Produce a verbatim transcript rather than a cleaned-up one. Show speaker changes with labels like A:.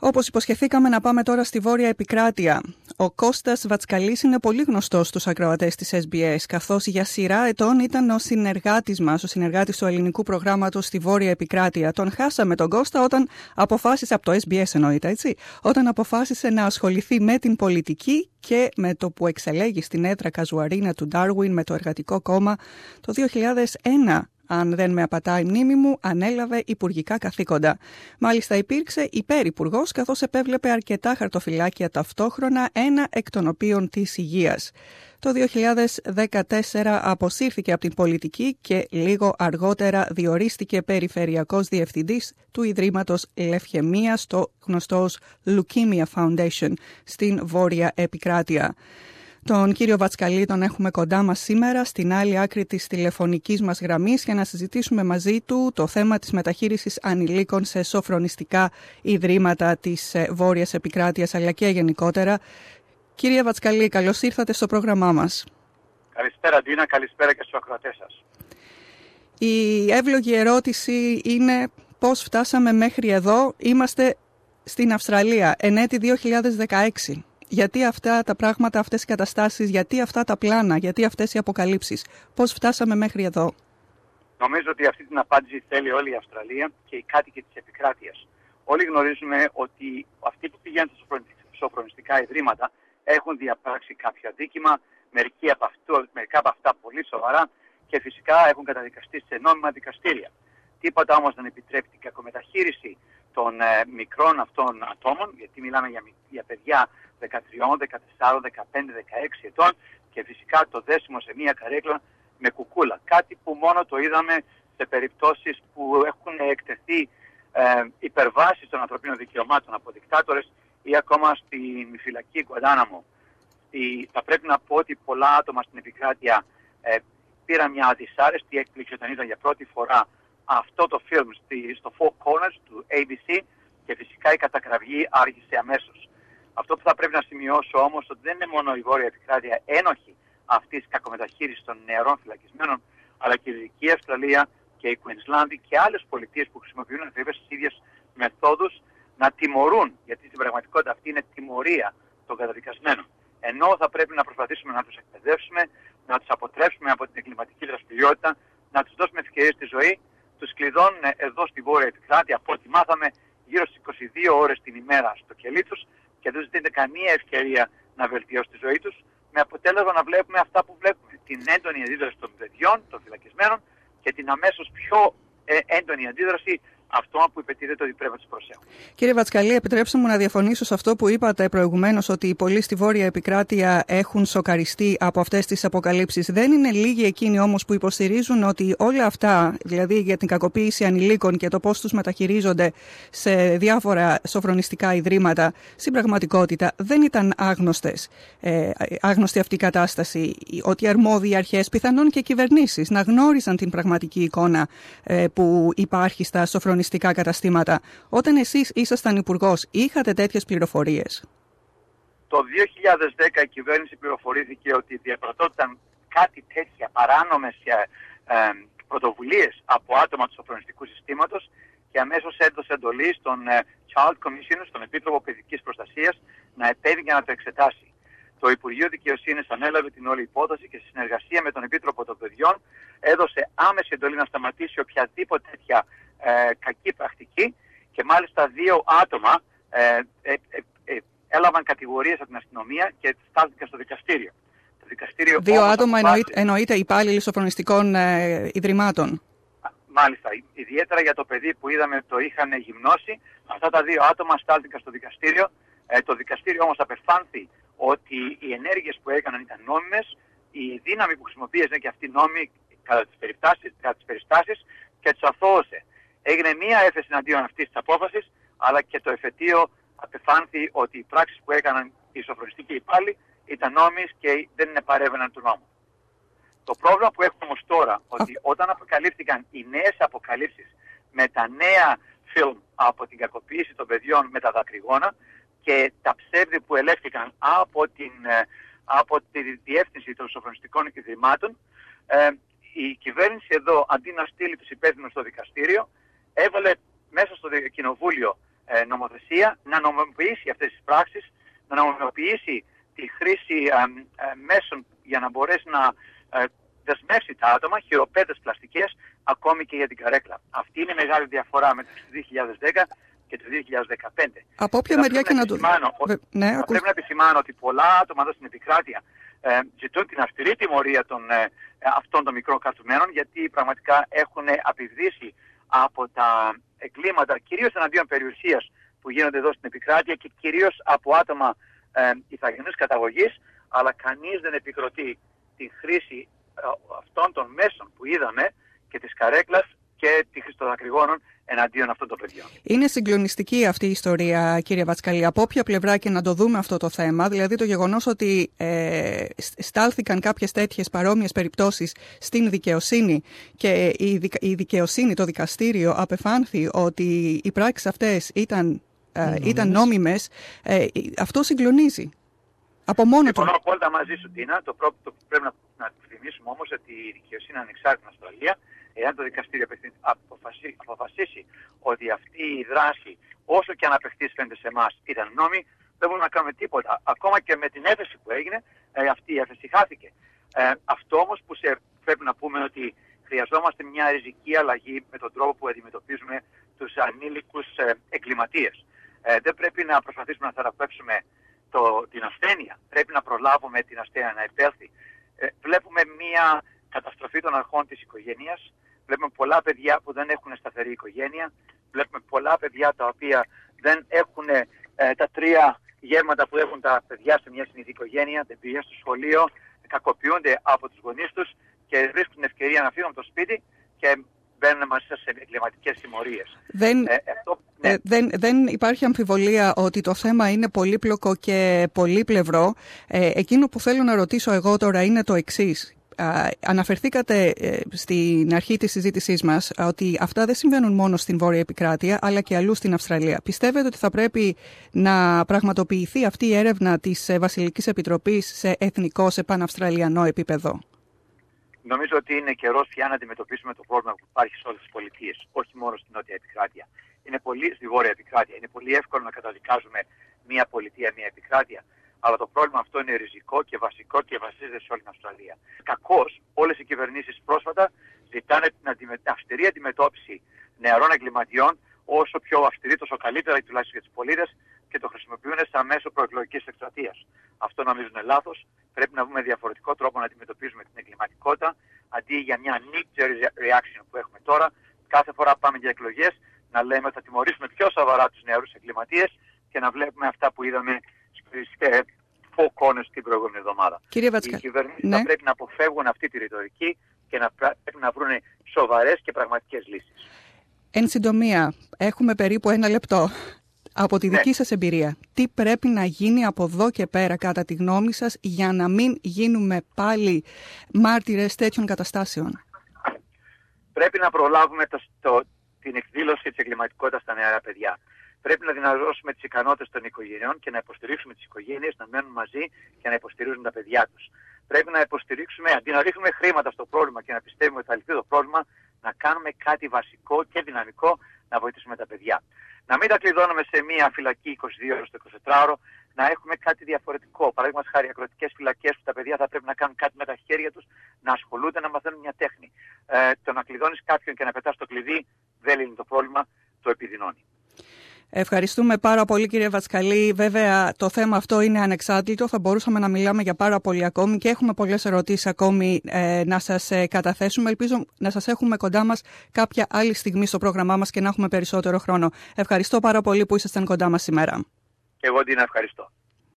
A: Όπως υποσχεθήκαμε να πάμε τώρα στη Βόρεια Επικράτεια. Ο Κώστας Βατσκαλής είναι πολύ γνωστός στους ακροατές της Ες Μπι Ες, καθώς για σειρά ετών ήταν ο συνεργάτης μας, ο συνεργάτης του ελληνικού προγράμματος στη Βόρεια Επικράτεια. Τον χάσαμε τον Κώστα όταν αποφάσισε, από το Ες Μπι Ες εννοείται, έτσι, όταν αποφάσισε να ασχοληθεί με την πολιτική και με το που εξελέγει στην έδρα Καζουαρίνα του Ντάρουιν με το Εργατικό Κόμμα το δύο χιλιάδες ένα. Αν δεν με απατάει η μνήμη μου, ανέλαβε υπουργικά καθήκοντα. Μάλιστα υπήρξε υπέρυπουργός, καθώς επέβλεπε αρκετά χαρτοφυλάκια ταυτόχρονα, ένα εκ των οποίων της υγείας. Το δύο χιλιάδες δεκατέσσερα αποσύρθηκε από την πολιτική και λίγο αργότερα διορίστηκε περιφερειακός διευθυντής του Ιδρύματος Λευχαιμίας, το γνωστό ως Leukemia Foundation, στην Βόρεια Επικράτεια. Τον κύριο Βατσκαλή τον έχουμε κοντά μας σήμερα, στην άλλη άκρη της τηλεφωνικής μας γραμμής, για να συζητήσουμε μαζί του το θέμα της μεταχείρισης ανηλίκων σε σοφρονιστικά ιδρύματα της Βόρειας Επικράτειας, αλλά και γενικότερα. Κύριε Βατσκαλή, καλώς ήρθατε στο πρόγραμμά μας.
B: Καλησπέρα, Ντίνα, καλησπέρα και στους ακροατές σας.
A: Η εύλογη ερώτηση είναι πώς φτάσαμε μέχρι εδώ. Είμαστε στην Αυστραλία, εν έτη δύο χιλιάδες δεκαέξι. Γιατί αυτά τα πράγματα, αυτές οι καταστάσεις, γιατί αυτά τα πλάνα, γιατί αυτές οι αποκαλύψεις, πώς φτάσαμε μέχρι εδώ?
B: Νομίζω ότι αυτή την απάντηση θέλει όλη η Αυστραλία και οι κάτοικοι της επικράτειας. Όλοι γνωρίζουμε ότι αυτοί που πηγαίνουν στα σοφρονιστικά ιδρύματα έχουν διαπράξει κάποιο αδίκημα, μερικοί από αυτού, μερικά από αυτά πολύ σοβαρά, και φυσικά έχουν καταδικαστεί σε νόμιμα δικαστήρια. Τίποτα όμως δεν επιτρέπει την κακομεταχείριση των ε, μικρών αυτών ατόμων, γιατί μιλάμε για, για παιδιά δεκατρία, δεκατέσσερα, δεκαπέντε, δεκαέξι ετών, και φυσικά το δέσιμο σε μία καρέκλα με κουκούλα. Κάτι που μόνο το είδαμε σε περιπτώσεις που έχουν εκτεθεί ε, υπερβάσεις των ανθρωπίνων δικαιωμάτων από δικτάτορες ή ακόμα στην φυλακή Γκουαντάναμο. Θα πρέπει να πω ότι πολλά άτομα στην επικράτεια ε, πήραν μια δυσάρεστη έκπληξη όταν είδαν για πρώτη φορά αυτό το φιλμ στο Four Corners του έι μπι σι, και φυσικά η κατακραυγή άρχισε αμέσως. Αυτό που θα πρέπει να σημειώσω όμως, ότι δεν είναι μόνο η Βόρεια Επικράτεια ένοχη αυτής της κακομεταχείρισης των νεαρών φυλακισμένων, αλλά και η Δυτική Αυστραλία και η Κουινσλάνδη και άλλες πολιτείες που χρησιμοποιούν ακριβώς τις ίδιες μεθόδους να τιμωρούν, γιατί στην πραγματικότητα αυτή είναι τιμωρία των καταδικασμένων. Ενώ θα πρέπει να προσπαθήσουμε να τους εκπαιδεύσουμε, να τους αποτρέψουμε από την εγκληματική δραστηριότητα, να τους δώσουμε ευκαιρίες στη ζωή. Τους κλειδώνουν εδώ στη Βόρεια Επικράτεια, από ό,τι μάθαμε, γύρω στις είκοσι δύο ώρες την ημέρα στο κελί τους, και δεν τους δίνεται καμία ευκαιρία να βελτιώσει τη ζωή τους, με αποτέλεσμα να βλέπουμε αυτά που βλέπουμε. Την έντονη αντίδραση των παιδιών, των φυλακισμένων, και την αμέσως πιο ε, έντονη αντίδραση αυτό που υπετίθεται ότι πρέπει να τους προσέχουν.
A: Κύριε Βατσκαλή, επιτρέψτε μου να διαφωνήσω σε αυτό που είπατε προηγουμένως, ότι οι πολλοί στη Βόρεια Επικράτεια έχουν σοκαριστεί από αυτές τις αποκαλύψεις. Δεν είναι λίγοι εκείνοι όμως που υποστηρίζουν ότι όλα αυτά, δηλαδή για την κακοποίηση ανηλίκων και το πώς τους μεταχειρίζονται σε διάφορα σοφρονιστικά ιδρύματα, στην πραγματικότητα δεν ήταν άγνωστες, ε, άγνωστη αυτή η κατάσταση. Ότι οι αρμόδιοι αρχές, πιθανόν και κυβερνήσεις, να γνώριζαν την πραγματική εικόνα ε, που υπάρχει στα σοφρονιστικά καταστήματα. Όταν εσείς ήσασταν υπουργός, είχατε τέτοιες πληροφορίες?
B: Το δύο χιλιάδες δέκα η κυβέρνηση πληροφορήθηκε ότι διαπραγματεύονταν κάτι τέτοια παράνομες ε, ε, πρωτοβουλίες από άτομα του σοφρονιστικού συστήματος, και αμέσως έδωσε εντολή στον ε, Child Commissioner, στον Επίτροπο Παιδικής Προστασίας, να επέμβει για να το εξετάσει. Το Υπουργείο Δικαιοσύνης ανέλαβε την όλη υπόθεση και, σε συνεργασία με τον Επίτροπο των Παιδιών, έδωσε άμεση εντολή να σταματήσει οποιαδήποτε τέτοια ε, κακή πρακτική, και μάλιστα δύο άτομα ε, ε, ε, ε, έλαβαν κατηγορίες από την αστυνομία και στάλθηκαν στο δικαστήριο. Το δικαστήριο
A: δύο άτομα
B: αποφάσισε...
A: εννοείται υπάλληλοι σοφρονιστικών ε, ιδρυμάτων.
B: Μάλιστα, ιδιαίτερα για το παιδί που είδαμε το είχαν γυμνώσει, αυτά τα δύο άτομα στάλθηκαν στο δικαστήριο. Ε, το δικαστήριο όμως απεφάνθη ότι οι ενέργειες που έκαναν ήταν νόμιμες, η δύναμη που χρησιμοποίησαν και αυτή νόμιμη κατά τις περιστάσεις, κατά τις περιστάσεις, και τους αθώωσε. Έγινε μία έφεση εναντίον αυτής της απόφασης, αλλά και το εφετείο απεφάνθη ότι οι πράξεις που έκαναν οι σοφρονιστικοί υπάλληλοι ήταν νόμιμες και δεν παρέβαιναν του νόμου. Το πρόβλημα που έχουμε όμως τώρα, ότι όταν αποκαλύφθηκαν οι νέες αποκαλύψεις με τα νέα φιλμ από την κακοποίηση των παιδιών με τα δακρυγόνα και τα ψεύδη που ελέγχθηκαν από, την, από τη διεύθυνση των σοφρονιστικών ιδρυμάτων, ε, η κυβέρνηση εδώ, αντί να στείλει τους υπεύθυνους στο δικαστήριο, έβαλε μέσα στο κοινοβούλιο ε, νομοθεσία να νομιμοποιήσει αυτές τις πράξεις, να νομιμοποιήσει τη χρήση ε, ε, μέσων για να μπορέσει να ε, δεσμεύσει τα άτομα, χειροπέδες πλαστικές, ακόμη και για την καρέκλα. Αυτή είναι η μεγάλη διαφορά μεταξύ του δύο χιλιάδες δέκα και του δύο χιλιάδες δεκαπέντε.
A: Από όποια μεριά και να το δούμε.
B: Ναι, θα πρέπει να επισημάνω ότι πολλά άτομα εδώ στην επικράτεια ε, ζητούν την αυστηρή τιμωρία των, ε, αυτών των μικρών κρατουμένων, γιατί πραγματικά έχουν απειδήσει από τα εγκλήματα, κυρίως εναντίον περιουσίας που γίνονται εδώ στην επικράτεια και κυρίως από άτομα ε, ηθαγενούς καταγωγής, αλλά κανείς δεν επικροτεί τη χρήση ε, αυτών των μέσων που είδαμε και της καρέκλας και τη χρήση των δακρυγόνων εναντίον αυτών των παιδιών.
A: Είναι συγκλονιστική αυτή η ιστορία, κύριε Βατσκαλή, από όποια πλευρά και να το δούμε αυτό το θέμα. Δηλαδή το γεγονός ότι ε, στάλθηκαν κάποιες τέτοιες παρόμοιες περιπτώσεις στην δικαιοσύνη και η, δικ, η δικαιοσύνη, το δικαστήριο, απεφάνθη ότι οι πράξεις αυτές ήταν, ε, ήταν νόμιμες, ε, αυτό συγκλονίζει. Από μόνο
B: Συμφωνώ απόλυτα μαζί σου, Τίνα. Το πρώτο που πρέπει να, να θυμίσουμε όμως ότι η δικαιοσύνη είναι ανεξάρτητη στην Αυστραλία. Εάν το δικαστήριο αποφασίσει, αποφασίσει ότι αυτή η δράση, όσο και αν απεχθείς φαίνεται σε εμάς, ήταν νόμιμη, δεν μπορούμε να κάνουμε τίποτα. Ακόμα και με την έφεση που έγινε, ε, αυτή η έφεση χάθηκε. Ε, αυτό όμως που σε, πρέπει να πούμε ότι χρειαζόμαστε μια ριζική αλλαγή με τον τρόπο που αντιμετωπίζουμε τους ανήλικους ε, εγκληματίες. Ε, δεν πρέπει να προσπαθήσουμε να θεραπεύσουμε το, την ασθένεια. Πρέπει να προλάβουμε την ασθένεια να επέλθει. Ε, βλέπουμε μια καταστροφή των αρχών της οικογένειας. Βλέπουμε πολλά παιδιά που δεν έχουν σταθερή οικογένεια. Βλέπουμε πολλά παιδιά τα οποία δεν έχουν ε, τα τρία γεύματα που έχουν τα παιδιά σε μια συνήθη οικογένεια. Δεν πηγαίνουν στο σχολείο, κακοποιούνται από τους γονείς τους και βρίσκουν την ευκαιρία να φύγουν από το σπίτι και μπαίνουν μαζί σας σε εγκληματικές συμμορίες.
A: Δεν,
B: ε, αυτό, ναι.
A: ε, δεν, δεν υπάρχει αμφιβολία ότι το θέμα είναι πολύπλοκο και πολύπλευρο. Ε, εκείνο που θέλω να ρωτήσω εγώ τώρα είναι το εξής. Uh, αναφερθήκατε uh, στην αρχή της συζήτησής μας uh, ότι αυτά δεν συμβαίνουν μόνο στην Βόρεια Επικράτεια αλλά και αλλού στην Αυστραλία. Πιστεύετε ότι θα πρέπει να πραγματοποιηθεί αυτή η έρευνα της uh, Βασιλικής Επιτροπής σε εθνικό, σε παναυστραλιανό επίπεδο?
B: Νομίζω ότι είναι καιρός πια να αντιμετωπίσουμε το πρόβλημα που υπάρχει σε όλες τις πολιτείες, όχι μόνο στην Νότια Επικράτεια. Είναι πολύ, στη Βόρεια Επικράτεια. Είναι πολύ εύκολο να καταδικάζουμε μία πολιτεία, μία επικράτεια. Αλλά το πρόβλημα αυτό είναι ριζικό και βασικό και βασίζεται σε όλη την Αυστραλία. Κακώς, όλες οι κυβερνήσεις πρόσφατα ζητάνε την αυστηρή αντιμετώπιση νεαρών εγκληματιών, όσο πιο αυστηρή, τόσο καλύτερα, τουλάχιστον για τους πολίτες, και το χρησιμοποιούν σαν μέσο προεκλογικής εκστρατείας. Αυτό νομίζω είναι λάθος. Πρέπει να βρούμε διαφορετικό τρόπο να αντιμετωπίζουμε την εγκληματικότητα, αντί για μια knee-jerk reaction που έχουμε τώρα. Κάθε φορά που πάμε για εκλογές, να λέμε ότι θα τιμωρήσουμε πιο σοβαρά τους νεαρούς εγκληματίες και να βλέπουμε αυτά που είδαμε στις φωκόνες την προηγούμενη εβδομάδα.
A: Κύριε Βατσκα...
B: Οι κυβερνήσεις
A: ναι.
B: θα πρέπει να αποφεύγουν αυτή τη ρητορική και να πρέπει να βρουν σοβαρές και πραγματικές λύσεις.
A: Εν συντομία, έχουμε περίπου ένα λεπτό. Από τη δική ναι. σας εμπειρία, τι πρέπει να γίνει από εδώ και πέρα κατά τη γνώμη σας για να μην γίνουμε πάλι μάρτυρες τέτοιων καταστάσεων?
B: Πρέπει να προλάβουμε το, το, την εκδήλωση της εγκληματικότητας στα νεαρά παιδιά. Πρέπει να δυνατώσουμε τις ικανότητες των οικογενειών και να υποστηρίξουμε τις οικογένειες να μένουν μαζί και να υποστηρίζουν τα παιδιά τους. Πρέπει να υποστηρίξουμε, αντί να ρίχνουμε χρήματα στο πρόβλημα και να πιστεύουμε ότι θα λυθεί το πρόβλημα, να κάνουμε κάτι βασικό και δυναμικό να βοηθήσουμε τα παιδιά. Να μην τα κλειδώνουμε σε μια φυλακή είκοσι δύο ώρες το εικοσιτετράωρο, να έχουμε κάτι διαφορετικό. Παραδείγματος χάρη, αγροτικές φυλακές που τα παιδιά θα πρέπει να κάνουν κάτι με τα χέρια τους, να ασχολούνται, να μαθαίνουν μια τέχνη. Ε, το να κλειδώνεις κάποιον και να πετάς το κλειδί δεν λύνει το πρόβλημα, το επιδεινώνει.
A: Ευχαριστούμε πάρα πολύ, κύριε Βατσκαλή. Βέβαια, το θέμα αυτό είναι ανεξάντλητο. Θα μπορούσαμε να μιλάμε για πάρα πολύ ακόμη και έχουμε πολλές ερωτήσεις ακόμη ε, να σας ε, καταθέσουμε. Ελπίζω να σας έχουμε κοντά μας κάποια άλλη στιγμή στο πρόγραμμά μας και να έχουμε περισσότερο χρόνο. Ευχαριστώ πάρα πολύ που ήσασταν κοντά μας σήμερα.
B: Εγώ την ευχαριστώ.